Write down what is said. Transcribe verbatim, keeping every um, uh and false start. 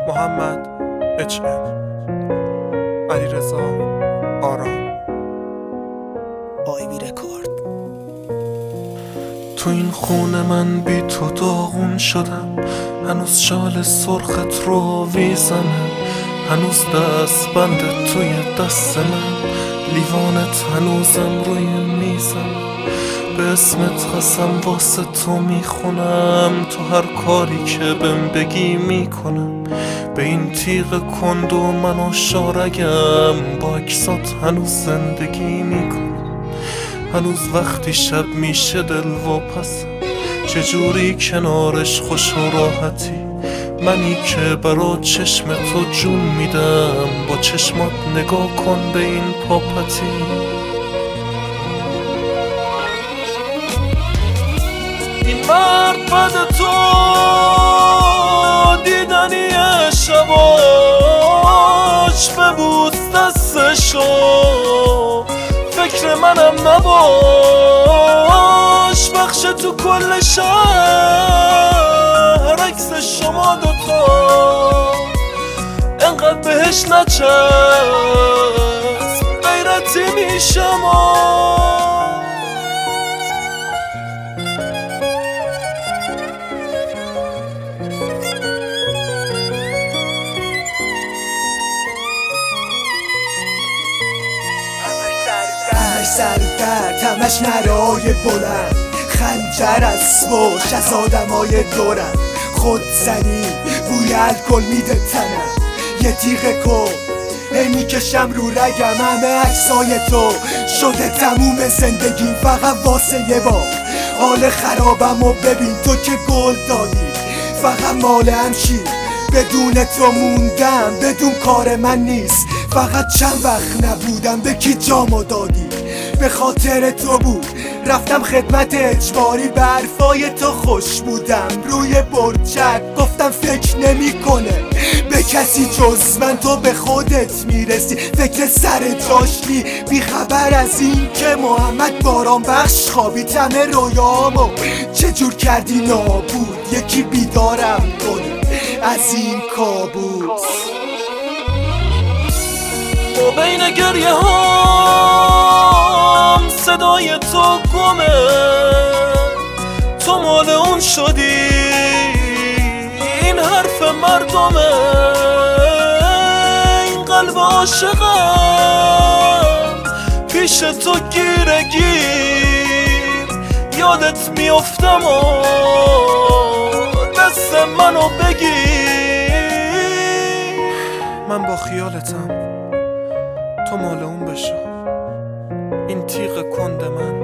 محمد اچ ام، علیرضا آرام، آیوی رکورد. تو این خونه من بی تو داغون شدم، هنوز شال سرخت رو آویزمه، هنوز دست بند توی دست من، لیوانت هنوزم روی میزم، به اسمت قسم واسه تو میخونم، تو هر کاری که بهم بگی میکنم، به این تیغ کند و من و شارگم، با اکسات هنوز زندگی میکنم، هنوز وقتی شب میشه دل واپسم، چجوری کنارش خوش و راحتی، منی که برا چشم تو جون میدم، با چشمات نگاه کن به این پاپتی. این مرد بد تو دیدنی شباش، ببوس دستشو فکر منم نباش، بخش تو کل شهر عکس شما دوتا، انقدر بهش نچسب غیرتی میشم. همش سر درد، همش نرای بلند، خنجر از باش از آدمای دورم، خود زنی بوی الکل میده تنم، یه تیغ کن هی میکشم رو رگم، همه عکسای تو شده تموم زندگیم، فقط واسه یه بار حال خرابم و ببین تو که گل دادی، فقط مال همشی بدون تو موندم، بدون کار من نیست، فقط چند وقت نبودم به کی جامو دادی، به خاطر تو بود رفتم خدمت اجباری، به حرفای تو خوش بودم روی برچک، گفتم فکر نمی کنه به کسی جز من، تو به خودت میرسی فکر سر جاشتی، بی خبر از این که محمد باران بخش خوابی، تمه رویامو چجور کردی نابود، یکی بیدارم کنه از این کابوس. و بین گریه هام صدای تو گمه، تو مال اون شدی این حرف مردمه، این قلب عاشقم پیش تو گیره گیر، یادت میافتم و دست منو بگیر، من با خیالتم تو مال اون بشو، این تیغ کند من